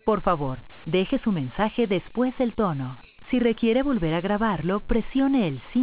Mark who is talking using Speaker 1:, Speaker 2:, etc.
Speaker 1: Por favor, deje su mensaje después del tono. Si requiere volver a grabarlo, presione el 5.